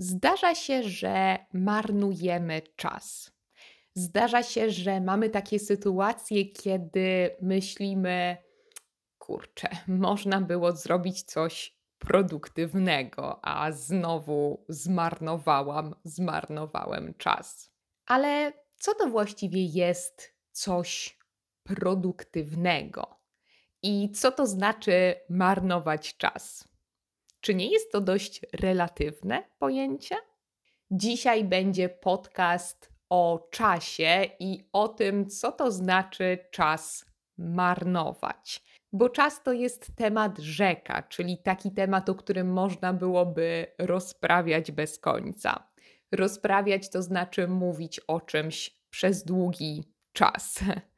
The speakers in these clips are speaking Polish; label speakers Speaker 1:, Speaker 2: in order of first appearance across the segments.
Speaker 1: Zdarza się, że marnujemy czas. Zdarza się, że mamy takie sytuacje, kiedy myślimy, kurczę, można było zrobić coś produktywnego, a znowu zmarnowałem czas. Ale co to właściwie jest coś produktywnego? I co to znaczy marnować czas? Czy nie jest to dość relatywne pojęcie? Dzisiaj będzie podcast o czasie i o tym, co to znaczy czas marnować. Bo czas to jest temat rzeka, czyli taki temat, o którym można byłoby rozprawiać bez końca. Rozprawiać to znaczy mówić o czymś przez długi czas.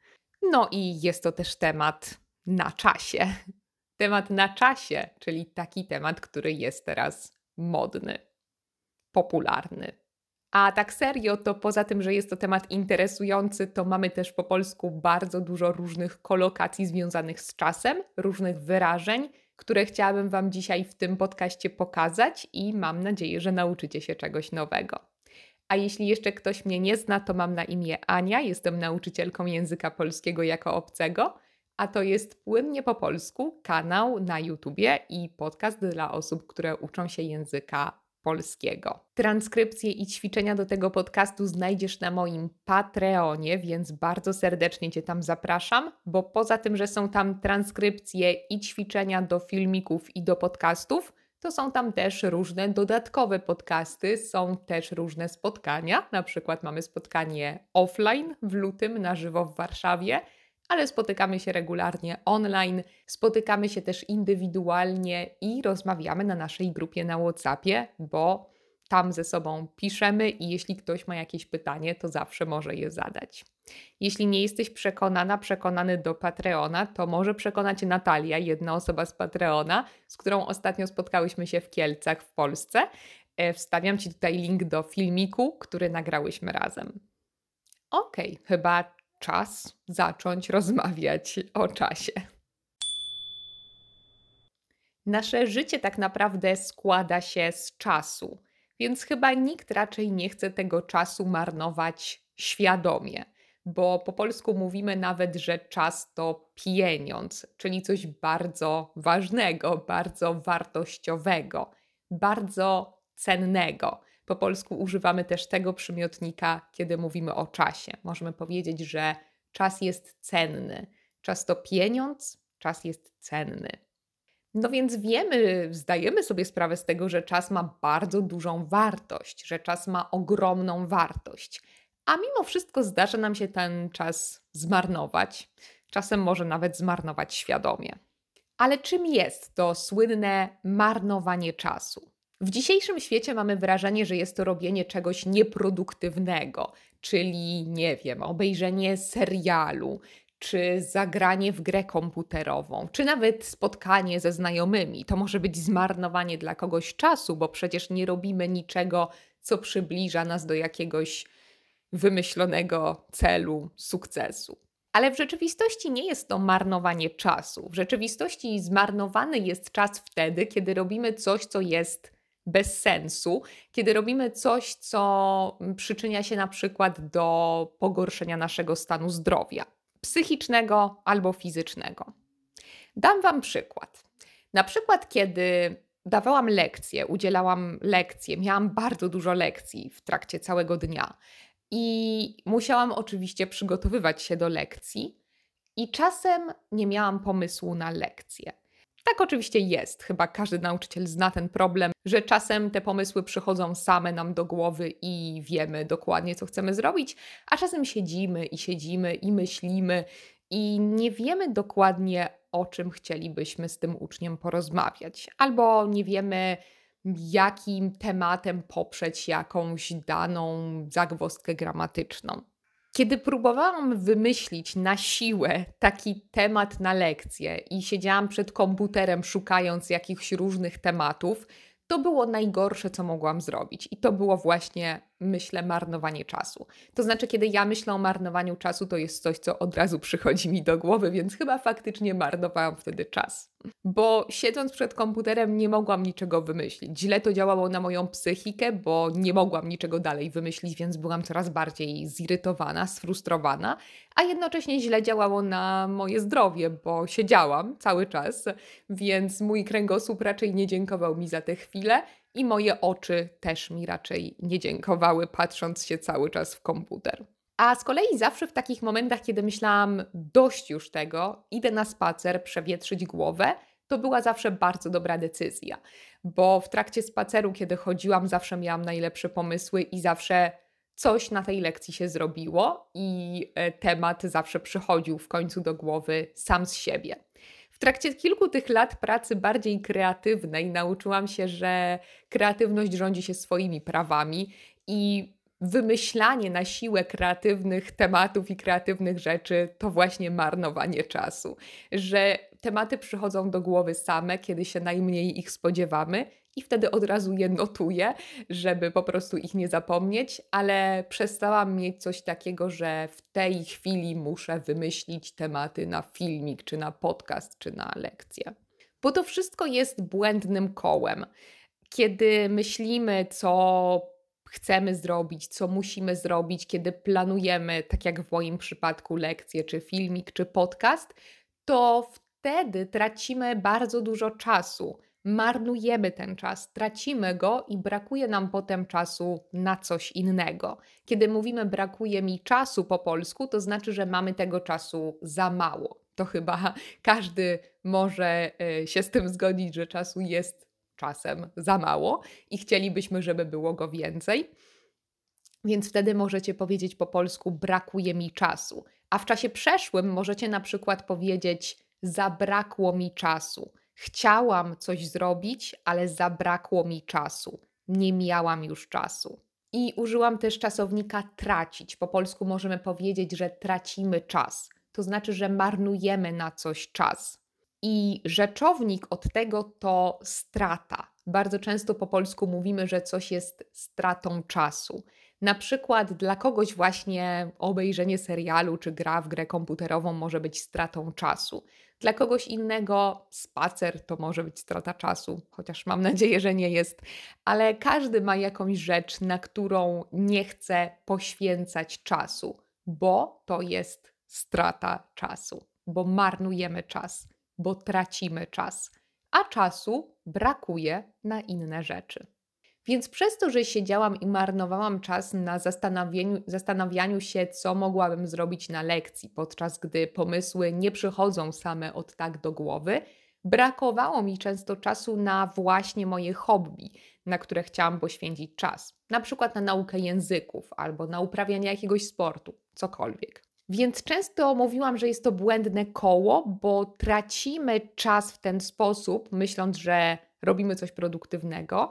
Speaker 1: No i jest to też temat na czasie. Temat na czasie, czyli taki temat, który jest teraz modny, popularny. A tak serio, to poza tym, że jest to temat interesujący, to mamy też po polsku bardzo dużo różnych kolokacji związanych z czasem, różnych wyrażeń, które chciałabym Wam dzisiaj w tym podcaście pokazać i mam nadzieję, że nauczycie się czegoś nowego. A jeśli jeszcze ktoś mnie nie zna, to mam na imię Ania, jestem nauczycielką języka polskiego jako obcego, a to jest Płynnie po polsku, kanał na YouTubie i podcast dla osób, które uczą się języka polskiego. Transkrypcje i ćwiczenia do tego podcastu znajdziesz na moim Patreonie, więc bardzo serdecznie Cię tam zapraszam, bo poza tym, że są tam transkrypcje i ćwiczenia do filmików i do podcastów, to są tam też różne dodatkowe podcasty, są też różne spotkania. Na przykład mamy spotkanie offline w lutym na żywo w Warszawie, ale spotykamy się regularnie online, spotykamy się też indywidualnie i rozmawiamy na naszej grupie na WhatsAppie, bo tam ze sobą piszemy i jeśli ktoś ma jakieś pytanie, to zawsze może je zadać. Jeśli nie jesteś przekonany do Patreona, to może przekona Cię Natalia, jedna osoba z Patreona, z którą ostatnio spotkałyśmy się w Kielcach w Polsce. Wstawiam Ci tutaj link do filmiku, który nagrałyśmy razem. Okej, chyba czas zacząć rozmawiać o czasie. Nasze życie tak naprawdę składa się z czasu, więc chyba nikt raczej nie chce tego czasu marnować świadomie, bo po polsku mówimy nawet, że czas to pieniądz, czyli coś bardzo ważnego, bardzo wartościowego, bardzo cennego. Po polsku używamy też tego przymiotnika, kiedy mówimy o czasie. Możemy powiedzieć, że czas jest cenny. Czas to pieniądz, czas jest cenny. No więc wiemy, zdajemy sobie sprawę z tego, że czas ma bardzo dużą wartość, że czas ma ogromną wartość. A mimo wszystko zdarza nam się ten czas zmarnować. Czasem może nawet zmarnować świadomie. Ale czym jest to słynne marnowanie czasu? W dzisiejszym świecie mamy wrażenie, że jest to robienie czegoś nieproduktywnego, czyli nie wiem, obejrzenie serialu, czy zagranie w grę komputerową, czy nawet spotkanie ze znajomymi. To może być zmarnowanie dla kogoś czasu, bo przecież nie robimy niczego, co przybliża nas do jakiegoś wymyślonego celu, sukcesu. Ale w rzeczywistości nie jest to marnowanie czasu. W rzeczywistości zmarnowany jest czas wtedy, kiedy robimy coś, co jest bez sensu, kiedy robimy coś, co przyczynia się na przykład do pogorszenia naszego stanu zdrowia psychicznego albo fizycznego. Dam Wam przykład. Na przykład, kiedy dawałam lekcje, udzielałam lekcje, miałam bardzo dużo lekcji w trakcie całego dnia i musiałam oczywiście przygotowywać się do lekcji i czasem nie miałam pomysłu na lekcję. Tak oczywiście jest, chyba każdy nauczyciel zna ten problem, że czasem te pomysły przychodzą same nam do głowy i wiemy dokładnie, co chcemy zrobić, a czasem siedzimy i myślimy i nie wiemy dokładnie, o czym chcielibyśmy z tym uczniem porozmawiać, albo nie wiemy, jakim tematem poprzeć jakąś daną zagwozdkę gramatyczną. Kiedy próbowałam wymyślić na siłę taki temat na lekcję i siedziałam przed komputerem szukając jakichś różnych tematów, to było najgorsze, co mogłam zrobić. I to było właśnie myślę marnowanie czasu. To znaczy, kiedy ja myślę o marnowaniu czasu, to jest coś, co od razu przychodzi mi do głowy, więc chyba faktycznie marnowałam wtedy czas. Bo siedząc przed komputerem nie mogłam niczego wymyślić. Źle to działało na moją psychikę, bo nie mogłam niczego dalej wymyślić, więc byłam coraz bardziej zirytowana, sfrustrowana, a jednocześnie źle działało na moje zdrowie, bo siedziałam cały czas, więc mój kręgosłup raczej nie dziękował mi za te chwile i moje oczy też mi raczej nie dziękowały, patrząc się cały czas w komputer. A z kolei zawsze w takich momentach, kiedy myślałam, dość już tego, idę na spacer, przewietrzyć głowę, to była zawsze bardzo dobra decyzja, bo w trakcie spaceru, kiedy chodziłam, zawsze miałam najlepsze pomysły i zawsze coś na tej lekcji się zrobiło i temat zawsze przychodził w końcu do głowy sam z siebie. W trakcie kilku tych lat pracy bardziej kreatywnej nauczyłam się, że kreatywność rządzi się swoimi prawami i wymyślanie na siłę kreatywnych tematów i kreatywnych rzeczy to właśnie marnowanie czasu. Że tematy przychodzą do głowy same, kiedy się najmniej ich spodziewamy i wtedy od razu je notuję, żeby po prostu ich nie zapomnieć, ale przestałam mieć coś takiego, że w tej chwili muszę wymyślić tematy na filmik, czy na podcast, czy na lekcję. Bo to wszystko jest błędnym kołem. Kiedy myślimy, co chcemy zrobić, co musimy zrobić, kiedy planujemy, tak jak w moim przypadku, lekcję, czy filmik, czy podcast, to wtedy tracimy bardzo dużo czasu. Marnujemy ten czas, tracimy go i brakuje nam potem czasu na coś innego. Kiedy mówimy brakuje mi czasu po polsku, to znaczy, że mamy tego czasu za mało. To chyba każdy może się z tym zgodzić, że czasu jest czasem za mało i chcielibyśmy, żeby było go więcej. Więc wtedy możecie powiedzieć po polsku brakuje mi czasu. A w czasie przeszłym możecie na przykład powiedzieć zabrakło mi czasu. Chciałam coś zrobić, ale zabrakło mi czasu. Nie miałam już czasu. I użyłam też czasownika tracić. Po polsku możemy powiedzieć, że tracimy czas. To znaczy, że marnujemy na coś czas. I rzeczownik od tego to strata. Bardzo często po polsku mówimy, że coś jest stratą czasu. Na przykład dla kogoś właśnie obejrzenie serialu czy gra w grę komputerową może być stratą czasu. Dla kogoś innego spacer to może być strata czasu, chociaż mam nadzieję, że nie jest, ale każdy ma jakąś rzecz, na którą nie chce poświęcać czasu, bo to jest strata czasu, bo marnujemy czas, bo tracimy czas, a czasu brakuje na inne rzeczy. Więc przez to, że siedziałam i marnowałam czas na zastanawianiu się, co mogłabym zrobić na lekcji, podczas gdy pomysły nie przychodzą same od tak do głowy, brakowało mi często czasu na właśnie moje hobby, na które chciałam poświęcić czas. Na przykład na naukę języków albo na uprawianie jakiegoś sportu, cokolwiek. Więc często mówiłam, że jest to błędne koło, bo tracimy czas w ten sposób, myśląc, że robimy coś produktywnego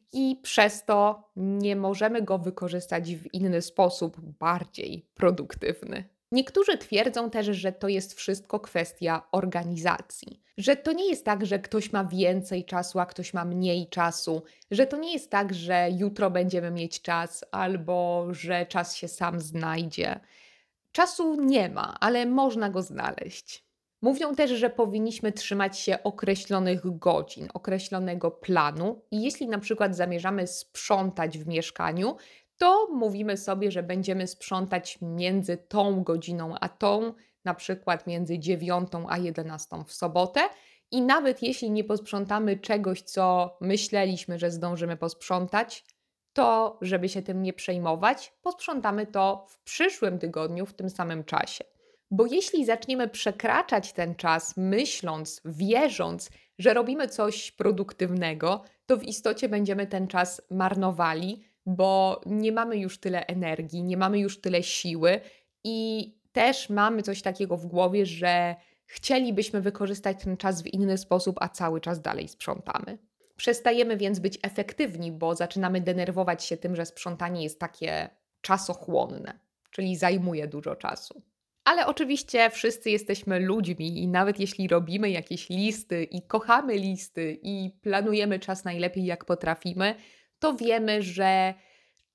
Speaker 1: i przez to nie możemy go wykorzystać w inny sposób, bardziej produktywny. Niektórzy twierdzą też, że to jest wszystko kwestia organizacji. Że to nie jest tak, że ktoś ma więcej czasu, a ktoś ma mniej czasu. Że to nie jest tak, że jutro będziemy mieć czas albo że czas się sam znajdzie. Czasu nie ma, ale można go znaleźć. Mówią też, że powinniśmy trzymać się określonych godzin, określonego planu i jeśli na przykład zamierzamy sprzątać w mieszkaniu, to mówimy sobie, że będziemy sprzątać między tą godziną a tą, na przykład między 9 a 11 w sobotę i nawet jeśli nie posprzątamy czegoś, co myśleliśmy, że zdążymy posprzątać, to żeby się tym nie przejmować, posprzątamy to w przyszłym tygodniu w tym samym czasie. Bo jeśli zaczniemy przekraczać ten czas, myśląc, wierząc, że robimy coś produktywnego, to w istocie będziemy ten czas marnowali, bo nie mamy już tyle energii, nie mamy już tyle siły i też mamy coś takiego w głowie, że chcielibyśmy wykorzystać ten czas w inny sposób, a cały czas dalej sprzątamy. Przestajemy więc być efektywni, bo zaczynamy denerwować się tym, że sprzątanie jest takie czasochłonne, czyli zajmuje dużo czasu. Ale oczywiście wszyscy jesteśmy ludźmi i nawet jeśli robimy jakieś listy i kochamy listy i planujemy czas najlepiej jak potrafimy, to wiemy, że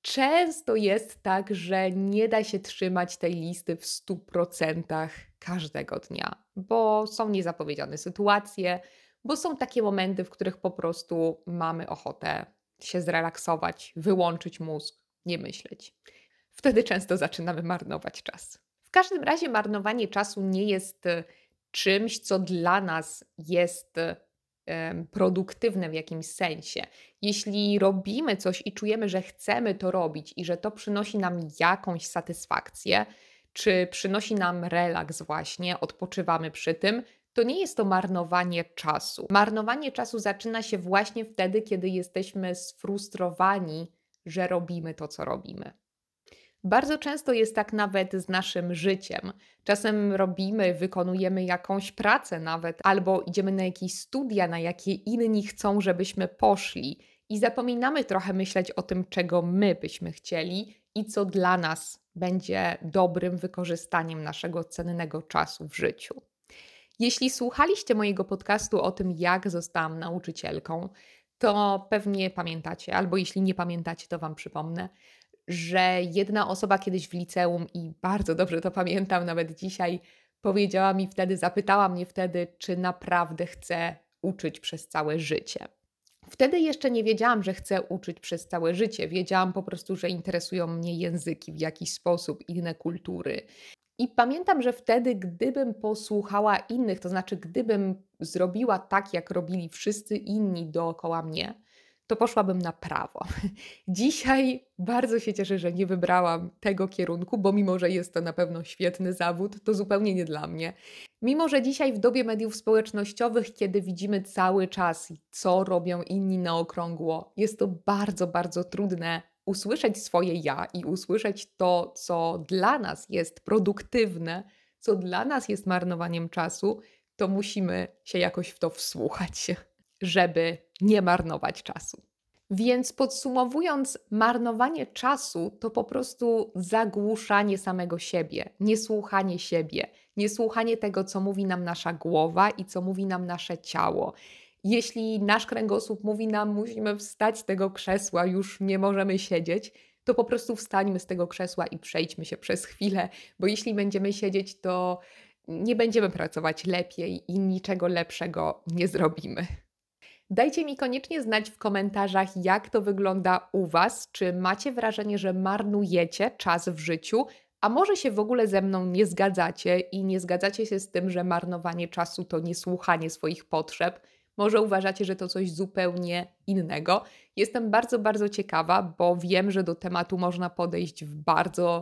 Speaker 1: Często jest tak, że nie da się trzymać tej listy w 100% każdego dnia, bo są niezapowiedziane sytuacje, bo są takie momenty, w których po prostu mamy ochotę się zrelaksować, wyłączyć mózg, nie myśleć. Wtedy często zaczynamy marnować czas. W każdym razie marnowanie czasu nie jest czymś, co dla nas jest produktywne w jakimś sensie. Jeśli robimy coś i czujemy, że chcemy to robić i że to przynosi nam jakąś satysfakcję, czy przynosi nam relaks właśnie, odpoczywamy przy tym, to nie jest to marnowanie czasu. Marnowanie czasu zaczyna się właśnie wtedy, kiedy jesteśmy sfrustrowani, że robimy to, co robimy. Bardzo często jest tak nawet z naszym życiem. Czasem robimy, wykonujemy jakąś pracę nawet, albo idziemy na jakieś studia, na jakie inni chcą, żebyśmy poszli, i zapominamy trochę myśleć o tym, czego my byśmy chcieli i co dla nas będzie dobrym wykorzystaniem naszego cennego czasu w życiu. Jeśli słuchaliście mojego podcastu o tym, jak zostałam nauczycielką, to pewnie pamiętacie, albo jeśli nie pamiętacie, to Wam przypomnę, że jedna osoba kiedyś w liceum, i bardzo dobrze to pamiętam nawet dzisiaj, powiedziała mi wtedy, zapytała mnie wtedy, czy naprawdę chcę uczyć przez całe życie. Wtedy jeszcze nie wiedziałam, że chcę uczyć przez całe życie. Wiedziałam po prostu, że interesują mnie języki w jakiś sposób, inne kultury. I pamiętam, że wtedy, gdybym posłuchała innych, to znaczy gdybym zrobiła tak, jak robili wszyscy inni dookoła mnie, to poszłabym na prawo. Dzisiaj bardzo się cieszę, że nie wybrałam tego kierunku, bo mimo, że jest to na pewno świetny zawód, to zupełnie nie dla mnie. Mimo, że dzisiaj w dobie mediów społecznościowych, kiedy widzimy cały czas, co robią inni na okrągło, jest to bardzo, bardzo trudne usłyszeć swoje ja i usłyszeć to, co dla nas jest produktywne, co dla nas jest marnowaniem czasu, to musimy się jakoś w to wsłuchać, żeby nie marnować czasu. Więc podsumowując, marnowanie czasu to po prostu zagłuszanie samego siebie, niesłuchanie siebie, niesłuchanie tego, co mówi nam nasza głowa i co mówi nam nasze ciało. Jeśli nasz kręgosłup mówi nam, musimy wstać z tego krzesła, już nie możemy siedzieć, to po prostu wstańmy z tego krzesła i przejdźmy się przez chwilę, bo jeśli będziemy siedzieć, to nie będziemy pracować lepiej i niczego lepszego nie zrobimy. Dajcie mi koniecznie znać w komentarzach, jak to wygląda u Was. Czy macie wrażenie, że marnujecie czas w życiu, a może się w ogóle ze mną nie zgadzacie i nie zgadzacie się z tym, że marnowanie czasu to niesłuchanie swoich potrzeb? Może uważacie, że to coś zupełnie innego? Jestem bardzo, bardzo ciekawa, bo wiem, że do tematu można podejść w bardzo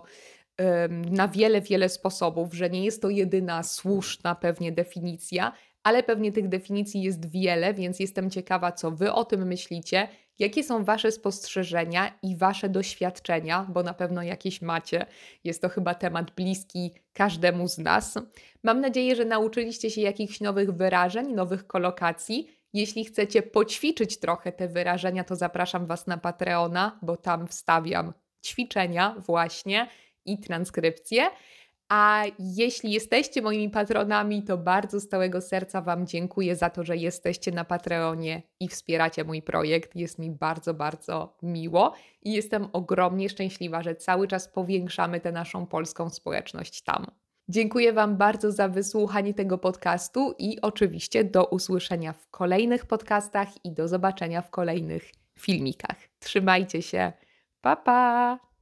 Speaker 1: na wiele, wiele sposobów, że nie jest to jedyna słuszna pewnie definicja, ale pewnie tych definicji jest wiele, więc jestem ciekawa, co Wy o tym myślicie, jakie są Wasze spostrzeżenia i Wasze doświadczenia, bo na pewno jakieś macie. Jest to chyba temat bliski każdemu z nas. Mam nadzieję, że nauczyliście się jakichś nowych wyrażeń, nowych kolokacji. Jeśli chcecie poćwiczyć trochę te wyrażenia, to zapraszam Was na Patreona, bo tam wstawiam ćwiczenia właśnie i transkrypcje. A jeśli jesteście moimi patronami, to bardzo z całego serca Wam dziękuję za to, że jesteście na Patreonie i wspieracie mój projekt. Jest mi bardzo, bardzo miło i jestem ogromnie szczęśliwa, że cały czas powiększamy tę naszą polską społeczność tam. Dziękuję Wam bardzo za wysłuchanie tego podcastu i oczywiście do usłyszenia w kolejnych podcastach i do zobaczenia w kolejnych filmikach. Trzymajcie się. Pa, pa!